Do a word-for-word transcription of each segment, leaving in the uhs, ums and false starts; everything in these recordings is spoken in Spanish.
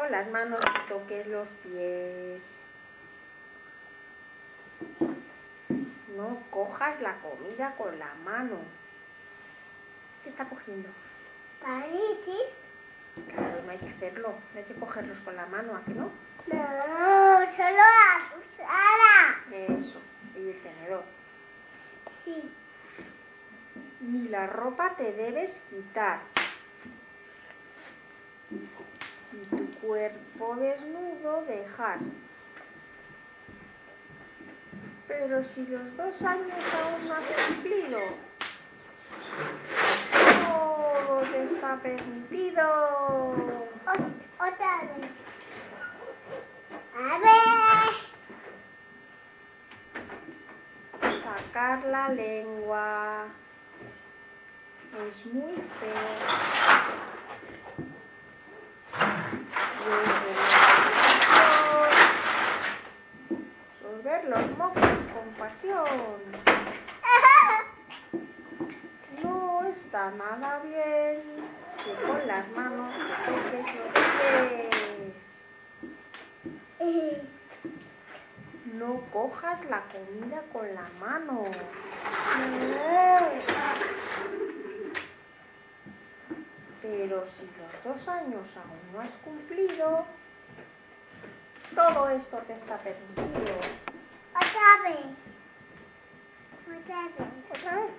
con las manos te toques los pies. No cojas la comida con la mano. ¿Qué está cogiendo? Palitos. Claro, no hay que hacerlo. No hay que cogerlos con la mano, ¿a que no? No, solo la cuchara. Eso. Y el tenedor. Sí. Ni la ropa te debes quitar. Y tu cuerpo desnudo dejar. Pero si los dos años aún no has cumplido, todo te está permitido. O- otra vez. A ver. Sacar la lengua. Es muy feo. Sorber los mocos con pasión. No está nada bien que con las manos te toques los pies. No cojas la comida con la mano. Pero si los dos años aún no has cumplido, todo esto te está permitido. Otra vez. Otra vez. ¿Otra vez?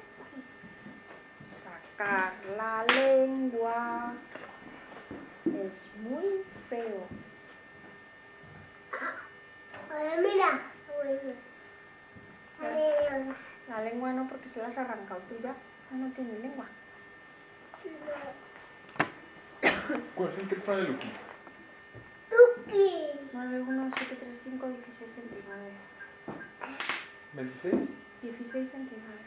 Sacar la lengua es muy feo. A ver, mira. Bueno. La lengua no, porque se la has arrancado tú ya. No tiene lengua. ¿Cuál es el teléfono de Luqui? Tuki. nueve uno siete tres cinco uno seis dos nueve. ¿veintiséis? dieciséis veintinueve.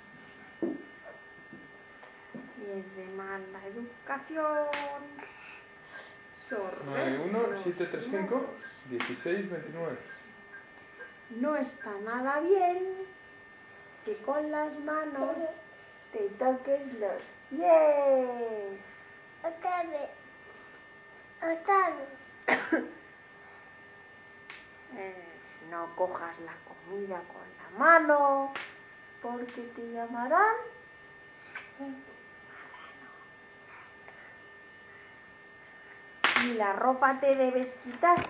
Y es de mala educación. nueve uno siete tres cinco uno seis dos nueve. No está nada bien que con las manos te toques los pies. Otra vez. Otra vez. Eh, no cojas la comida con la mano, porque te llamarán y la ropa te debes quitar.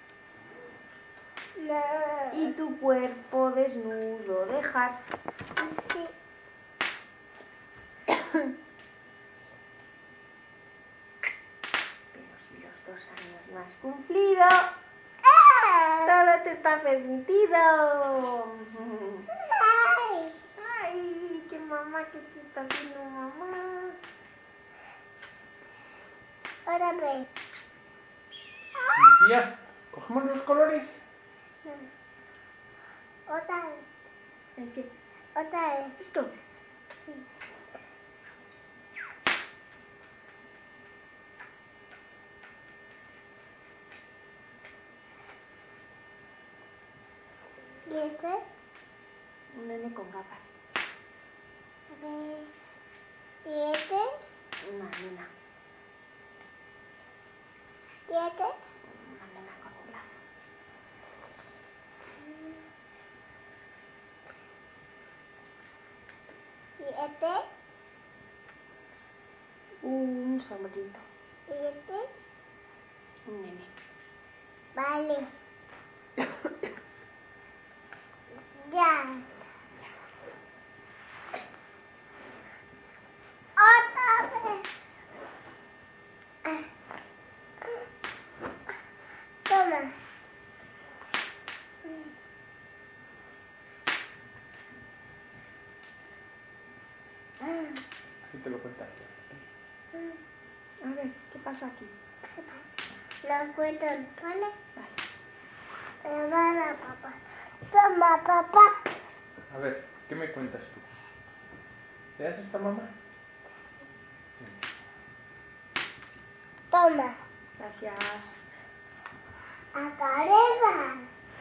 No. Y tu cuerpo desnudo dejar. Sí. Pero si los dos años no has cumplido, todo te está permitido. Ay. Ay, qué mamá, ¿qué te está haciendo mamá? Otra vez. Lucía, ¿cogemos los colores? Otra vez. ¿El qué? Otra vez. ¿Esto? Sí. ¿Y este? Un nene con gafas. A ver. ¿Y este? Una nena. ¿Y este? Una nena con un lazo. ¿Y este? Un sombrito. ¿Y este? Un nene. Vale. Ya. Otra vez. Toma. Sí, te lo cuentas. A ver, ¿qué pasa aquí? Los cuentos, ¿vale? Vale. Toma, papá. Toma, papá. A ver, ¿qué me cuentas tú? ¿Le das esta mamá? Toma. Gracias. Acareza.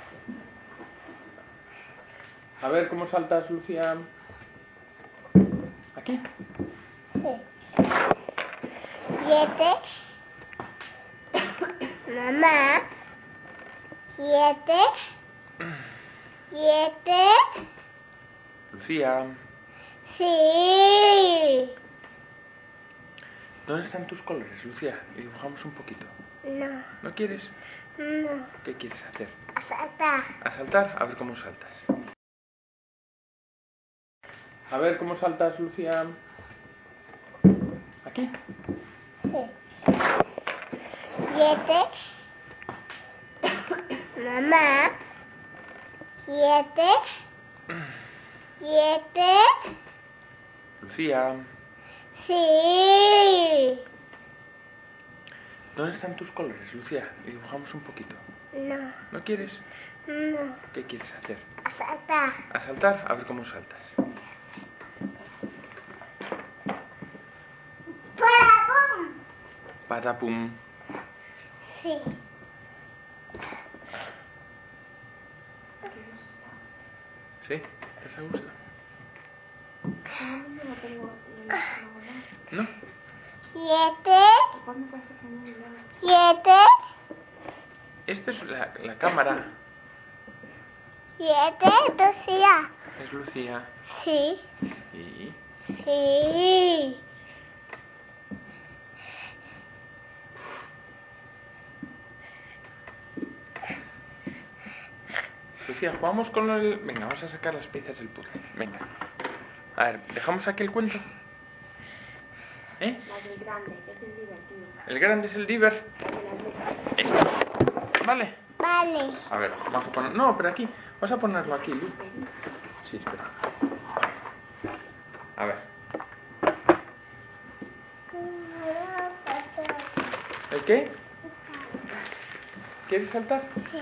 A ver, ¿cómo saltas, Lucía? ¿Aquí? Sí. ¿Y este? Mamá. Siete. Siete. Lucía, Sí. ¿dónde están tus colores, Lucía? Y dibujamos un poquito. No. ¿No quieres? No. ¿Qué quieres hacer? Saltar. ¿A saltar? A ver cómo saltas. A ver cómo saltas, Lucía. ¿Aquí? Sí. Siete. Mamá. Siete. Siete. Lucía, Sí. ¿dónde están tus colores, Lucía? Y dibujamos un poquito. No. ¿No quieres? No. ¿Qué quieres hacer? Saltar. ¿A saltar? A ver cómo saltas. ¡Pum! Patapum. Sí. ¿Sí? ¿Te ha gustado? No tengo ni ¿No? Siete. ¿Cuándo te haces un niño? Siete. Esta es la, la cámara. Siete. Lucía. Es Lucía. Sí. Y... Sí. Lucía, jugamos con el... Venga, vamos a sacar las piezas del puzzle. Venga. A ver, ¿dejamos aquí el cuento? ¿Eh? La del grande, que es el divertido. ¿El grande es el diver? La de las letras. Este. ¿Vale? Vale. A ver, vamos a poner... No, pero aquí. Vamos a ponerlo aquí, Lu. Sí, espera. A ver. ¿El qué? ¿Quieres saltar? Sí.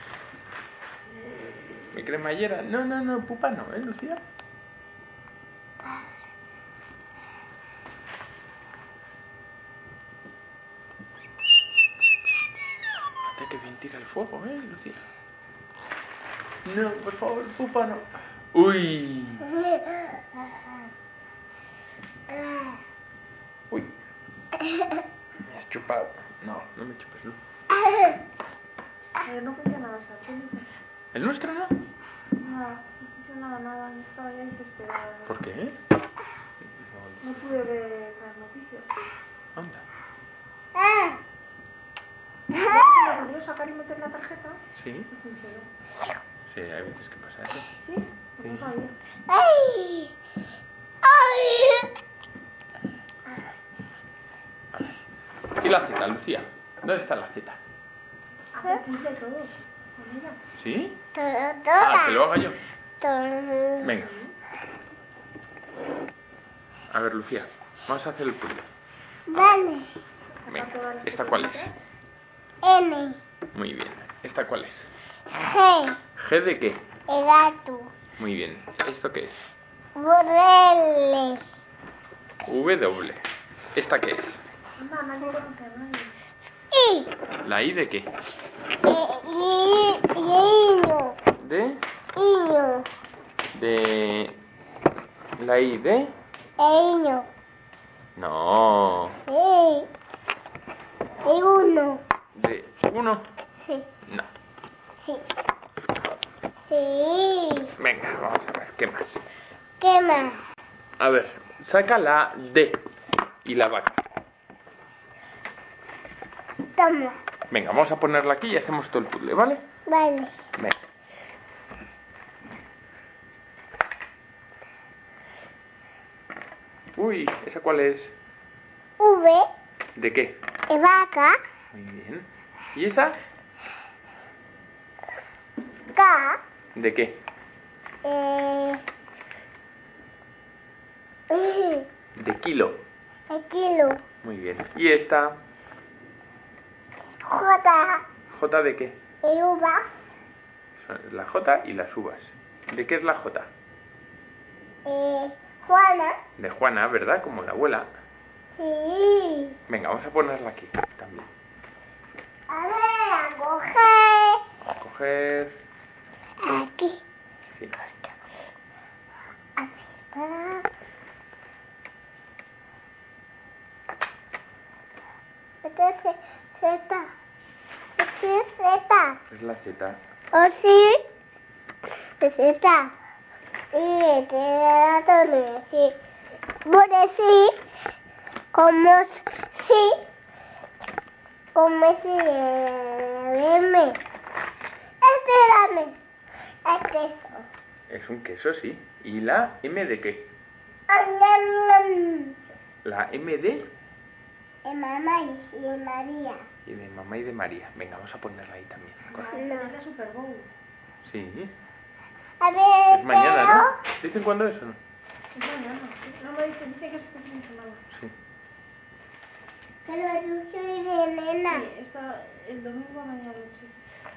¿Mi cremallera? No, no, no, pupa no, ¿eh, Lucía? Hasta que bien tira el fuego, ¿eh, Lucía? No, por favor, pupa no. Uy. Uy. Me has chupado. No, no me chupes, Lu. Pero no funciona la sartén. ¿El nuestro no? Nada, no funcionaba nada. Yo estaba ya desesperada. ¿Por qué? No pude ver las noticias. Anda. ¿No podía sacar y meter la tarjeta? ¿Sí? No funcionó. Sí, hay veces que pasa eso. ¿Sí? Pues no Sí. sabía. ¡Ay! ¡Ay! A ver. ¿Y la cita, Lucía? ¿Dónde está la cita? Hace quince todos. Con ella. ¿Sí? Todo, Ah, que lo haga yo. todo. Venga. A ver, Lucía, vamos a hacer el puzzle. Vale. Venga, ¿esta cuál es? N. Muy bien. ¿Esta cuál es? G. ¿G de qué? El gato. Muy bien. ¿Esto qué es? Borrele. W. ¿ Esta qué es? Mamá, no conoce a nadie. I. ¿La I de qué? E- I. Iño. ¿De? Iño. De... ¿La I de? Iño. No. Sí. Y uno. ¿De uno? Sí. No. Sí. Sí. Venga, vamos a ver, ¿qué más? ¿Qué más? A ver, saca la D y la vaca. Toma. Venga, vamos a ponerla aquí y hacemos todo el puzzle, ¿vale? Vale. Venga. Uy, ¿esa cuál es? V. ¿De qué? De vaca. Muy bien. ¿Y esa? K. ¿De qué? Eh. eh, De kilo. El kilo. Muy bien. ¿Y esta? J. ¿J de qué? De uva. Son la J y las uvas. ¿De qué es la J? Eh. Juana. De Juana, ¿verdad? Como la abuela. Sí. Venga, vamos a ponerla aquí también. A ver, a coger. A coger... Aquí. Sí. Así. Para. Entonces, Z. sí, Z. Es la Z. O sí, es Z. Y este ratón, sí. Por sí, como sí, como si M. Espérame. Es queso. Es un queso, sí. ¿Y la M de qué? Am, La M de... de mamá y y de María. Y de mamá y de María. Venga, vamos a ponerla ahí también. Corre. No. Es la Super Bowl. Sí. A ver, Es mañana, pero- ¿no? ¿Dicen cuándo es o no? Es mañana. No me dice, dice que es este fin de semana. Sí. Pero yo soy de nena. Sí, está el domingo a mañana, sí.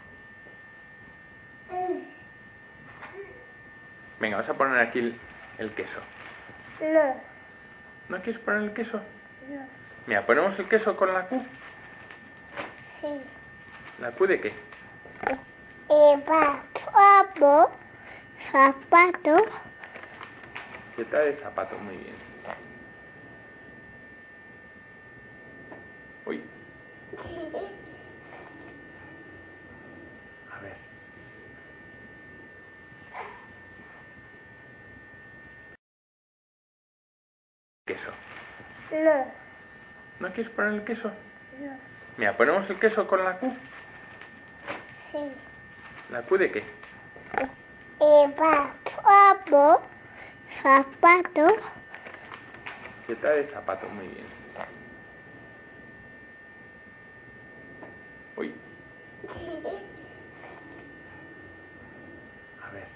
Venga, vamos a poner aquí el, el queso. No, ¿No quieres poner el queso? no, Mira, ponemos el queso con la Q. sí. ¿La Q de qué? Eh, pa, papo, zapato, Z de zapato, muy bien. Uy, a ver. Queso. no, ¿No quieres poner el queso? no, Mira, ponemos el queso con la Q. sí. ¿La Q de qué? Eh, pa, papo, zapato, Z de zapato, muy bien. Uy, a ver.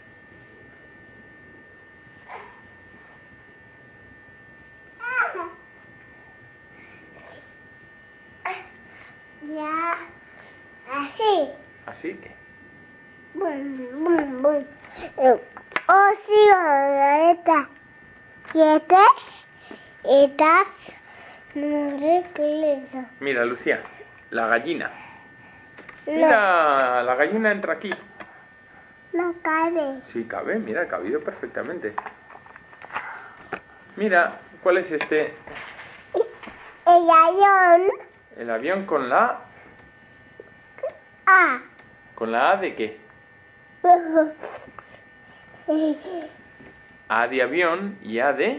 ya, así. ¿Así que? Bum, bum, bum. Eh, oh, sí, ahorita. Siete, estas, no recuerdo. Mira, Lucía, la gallina. No, Mira, la gallina entra aquí. no cabe. Sí, cabe, mira, ha cabido perfectamente. Mira, ¿cuál es este? El avión El avión con la... A. ¿Con la A de qué? A de avión y A de...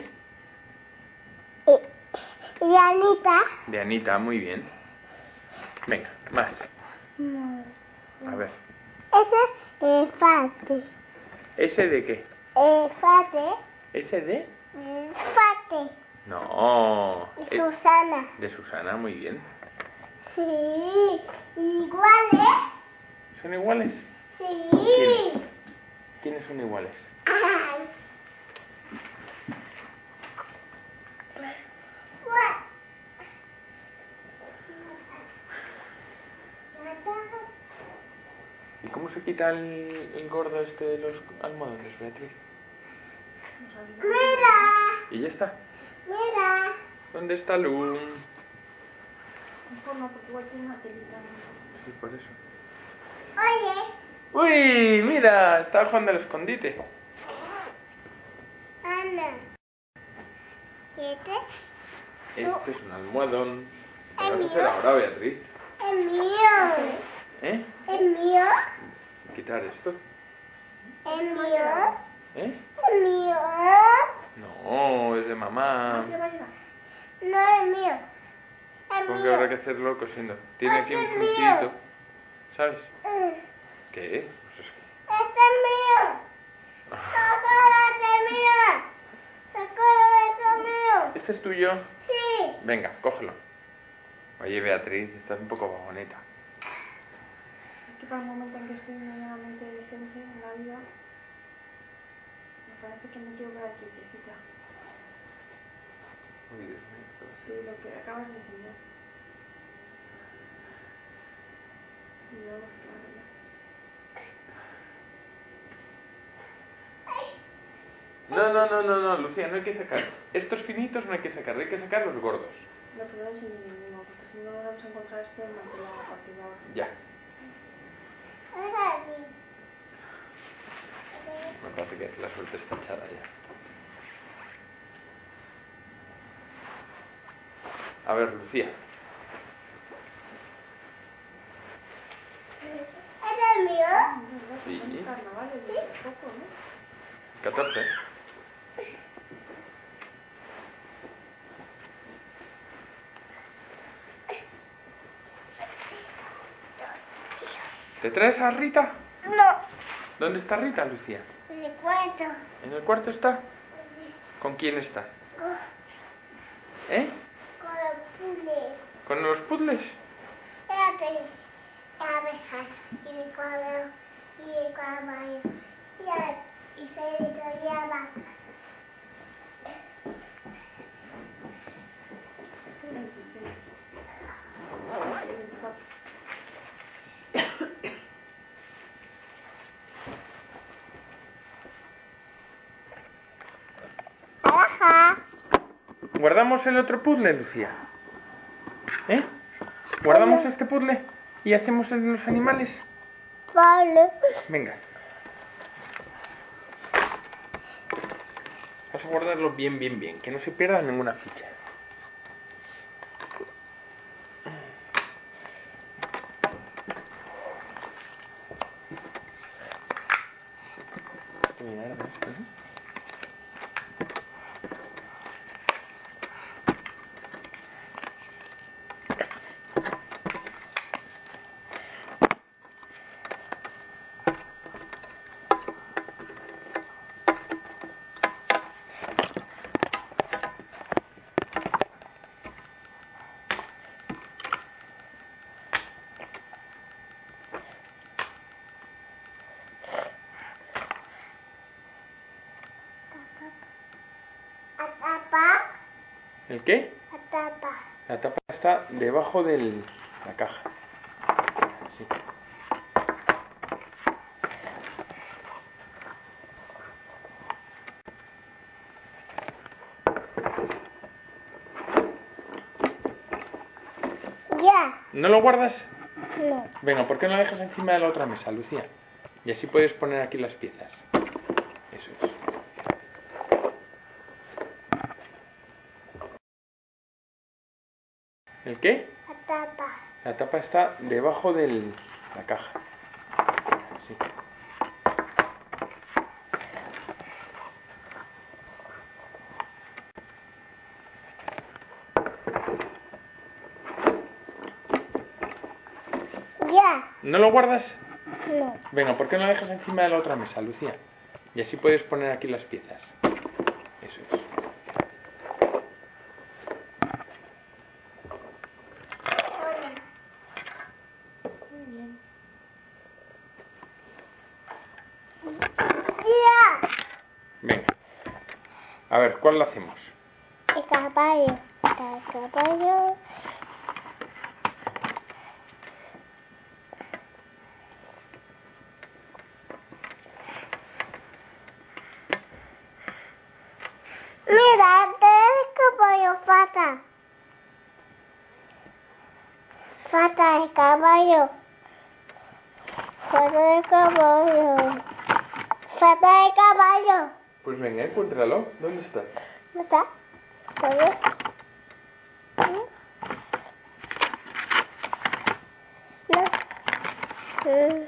Y Anita. De Anita, muy bien. Venga, más. A ver. Ese es fate. ¿Ese de qué? Es fate. ¿Ese de? Es fate. No. Y es Susana. de Susana, muy bien. Sí. Iguales. ¿Son iguales? Sí. ¿Quiénes son iguales? Ay. ¿Y cómo se quita el, el gordo este de los almohadones, Beatriz? Mira. Y ya está. Mira. ¿Dónde está Lu? Mejor no, porque igual tiene una telita. Sí, por eso. Oye. ¡Uy! Mira, está jugando al escondite. Ana. Siete. Este es un almohadón. ¿Qué ¿El vas a mío? hacer ahora, Beatriz? El mío. ¿Eh? El mío. ¿Quitar esto? El mío. ¿Eh? El mío. No, es de mamá. ¿Qué va a llevar? No el mío. El Supongo que mío. habrá que hacerlo cosiendo. Tiene aquí un Este es mío. puntito. ¿Sabes? Mm. ¿Qué? Pues es- Este es mío. Chocolate mío. Chocolate mío. ¿Este es tuyo? Sí. Venga, cógelo. Oye, Beatriz, estás un poco vagoneta. Es que para el momento en que estoy medianamente decente en la vida, me parece que me quiero quedar quietecita. Uy, Dios mío, ¿qué va a Sí, ser? lo que acabas de enseñar. Y vamos, claro, ya. No, no, no, no, no, Lucía, no hay que sacar. Estos finitos no hay que sacar, hay que sacar los gordos. No, pero no enseñé ninguno, porque si no vamos a encontrar este material a partir de ahora. Ya. Ahora sí. Me parece que la suerte está echada ya. A ver, Lucía. vale, es poco, ¿no? catorce. ¿Te traes a Rita? No. ¿Dónde está Rita, Lucía? En el cuarto. ¿En el cuarto está? ¿Con quién está? Con, ¿Eh? con los puzzles. ¿Con los puzzles? Espérate. Abejas. Y el cuadro. Y el caballo. Y, el, y se y la vaca. veintiséis. veinticuatro. Abeja. ¿Guardamos el otro puzzle, Lucía? ¿Eh? ¿Guardamos este puzzle y hacemos el de los animales? Vale. Venga. Vas a guardarlo bien, bien, bien, que no se pierda ninguna ficha. Mira, ¿ves? Atapa. ¿El qué? Atapa. La tapa está debajo de la caja. Así. Ya. ¿No lo guardas? No. Venga, ¿por qué no lo dejas encima de la otra mesa, Lucía? Y así puedes poner aquí las piezas. Eso es. ¿El qué? Atapa. La tapa está debajo de la caja. Así. Ya. ¿No lo guardas? No. Venga, ¿por qué no lo dejas encima de la otra mesa, Lucía? Y así puedes poner aquí las piezas. Eso es. Hola. Muy bien. Ya. Venga. A ver, ¿cuál lo hacemos? El caballo. El caballo. Mira, el caballo falta. Falta el caballo. Falta el caballo. Falta el caballo. Pues venga, encuéntralo. ¿Dónde está? ¿No está? ¿Sabes? No. Mm.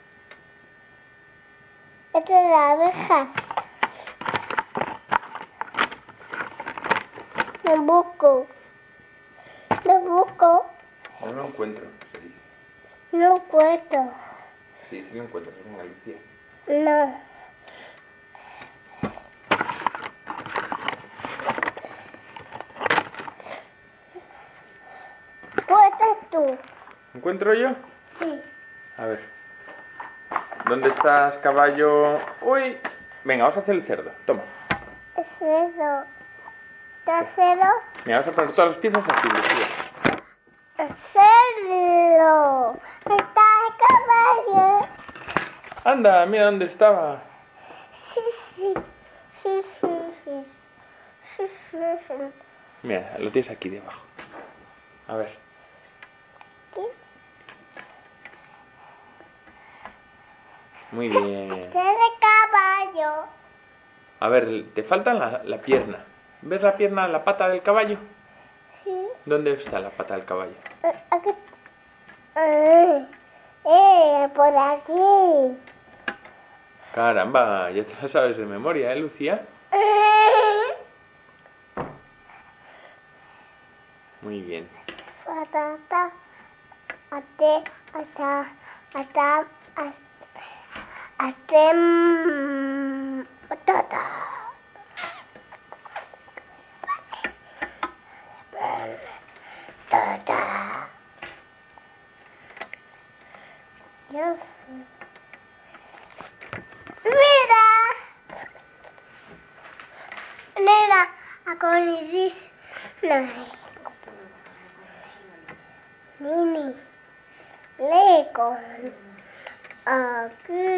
Esta es la abeja. Lo busco. Lo busco. No lo encuentro, se dice. No puedo. Sí, sí lo encuentro. Venga, Lucía. No. ¿Puedes tú? ¿Encuentro yo? Sí. A ver. ¿Dónde estás, caballo? ¡Uy! Venga, vamos a hacer el cerdo. Toma. Es eso. Tercero. Mira, vamos a poner todas las piezas aquí, Lucía. Hacerlo. Está el caballo. Anda, mira dónde estaba. Sí, sí. Sí, sí, sí. Sí, sí, sí. Mira, lo tienes aquí debajo. A ver. ¿Qué? Muy bien. Tiene caballo. A ver, te falta la, la pierna. ¿Ves la pierna, la pata del caballo? Sí. ¿Dónde está la pata del caballo? Eh, aquí. Eh, eh, por aquí. Caramba, ya te lo sabes de memoria, ¿eh, Lucía? Muy bien. Patata, ate, ata, ata, atem, patata. Patata. Yes. Mira. Mira, aku ini naik. Mini. Lego. Aquí.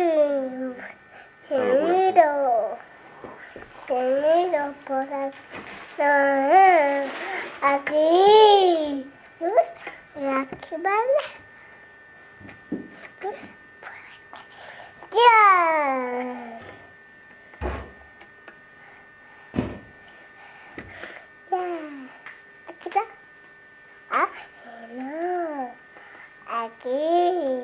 Sonido. Sonido por aquí. Aquí. Y aquí vale. Ya. Ya. Aquí está. Ah, no. Aquí.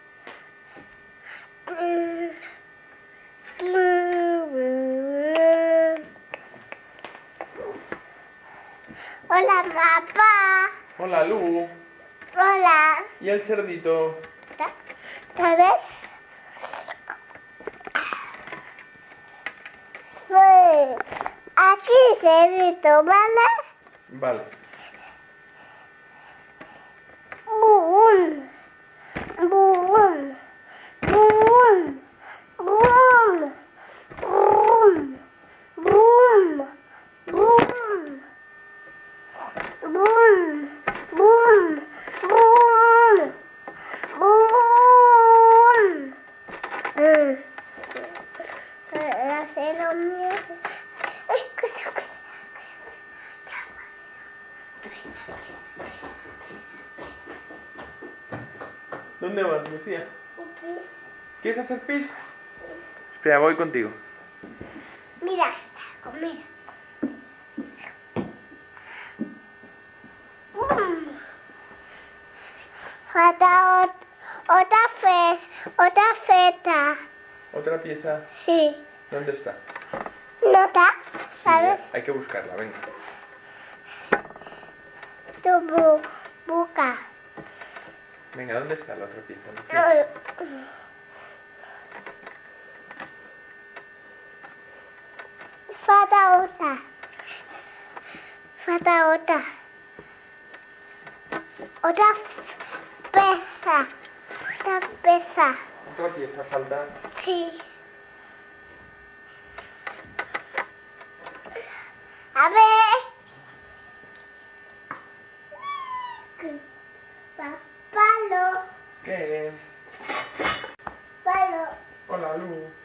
Hola, papá. Hola, Lu. Hola. ¿Y el cerdito? ¿Sabes? Pues aquí cerdito, ¿vale? Vale. Boom. Boom. Boom. Boom. Boom. Boom. Boom. Boom. Boom. Boom. Boom. Mm. Hacer lo mío. Ay, cosa, cosa. ¿Dónde vas, Lucía? Aquí. ¿Quieres hacer pis? Espera, voy contigo. Mira, comer. Mm. Falta ot- otra fe, otra feta. ¿Otra pieza? Sí. ¿Dónde está? ¿No está? Sí, ¿Sabes? hay que buscarla, venga. Tu bu boca. Venga, ¿dónde está la otra pieza, Lucía? No. Falta otra. Falta otra. Otra pesa. Otra pesa. Otra pieza falta. Sí. A ver. Pa- Palo. ¿Qué? Palo. Hola, Lu.